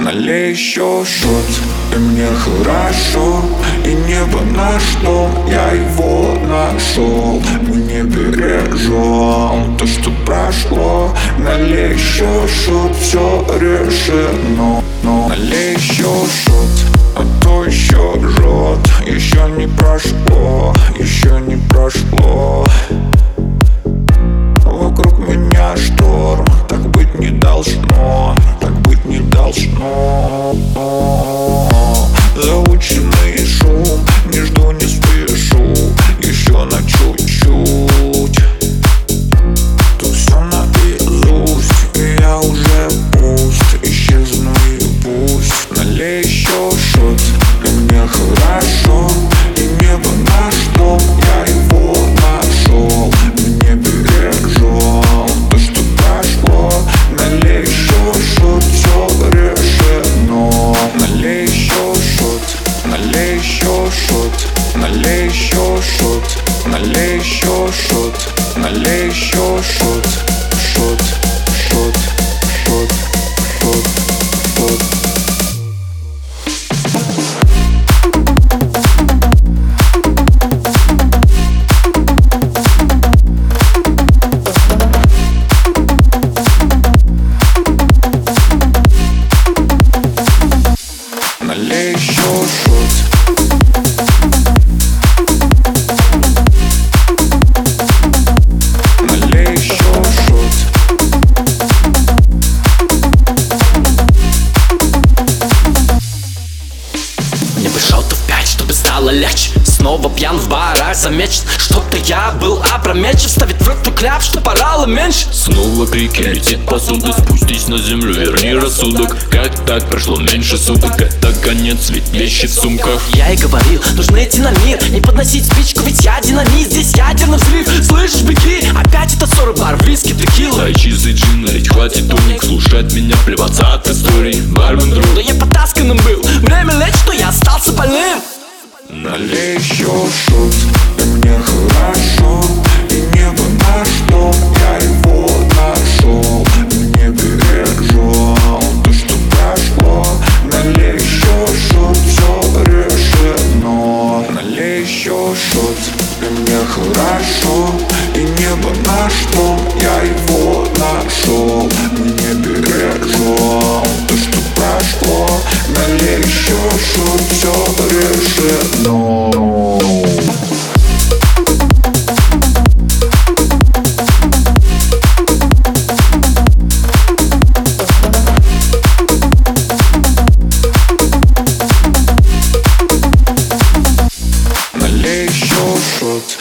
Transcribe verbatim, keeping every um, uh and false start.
Налей еще шот, и мне хорошо, и небо наш дом, я его нашел. Мы не бережем то, что прошло. Налей еще шот, все решено. Но налей еще шот, а то еще жжет. Еще не прошло, еще не прошло. Вокруг меня шторм, так быть не должно, так быть не должно. Заученный шум, не жду, не спешу, еще на чуть-чуть. Тут все наизусть, и я уже пуст, исчезну и пусть. Налей еще шот, и мне хорошо, и небо наш дом, я его нашел. Мне бережем то, что прошло. Налей еще шот, все решено. Налей еще шот, налей еще шот, налей еще шот, налей еще шот, налей еще шот, шот, шот, шот, шот, шот. Налей еще шот. Налей еще шот. Мне бы шотов пять, чтобы стало легче. Снова пьян в барах замечен. Что-то я был опрометчив. Ставить в рот кляп, что порало меньше. Снова крики, летит посуда. Спустись на землю, верни рассудок. Как так прошло меньше суток? Это конец, ведь вещи в сумках. Я и говорил, нужно идти на мир. Не подносить спичку, ведь я динамит. Здесь ядерный взрыв, слышишь, беги. Опять этот ссоры, бар, виски, текила. Дай чистый джин, налить хватит уник. Слушать меня, плеваться от историй. Бармен друг. Да я потасканным был, время лечь, что я остался больным. Налей еще шот, и мне хорошо, и небо наш дом, я его нашел. Мне бережем то, что прошло. Налей еще шот, все решено. Налей еще шот, и мне хорошо, и небо наш дом, я его нашел. Мне бережем то, что прошло. Налей еще шот, все решено. Налей еще шот.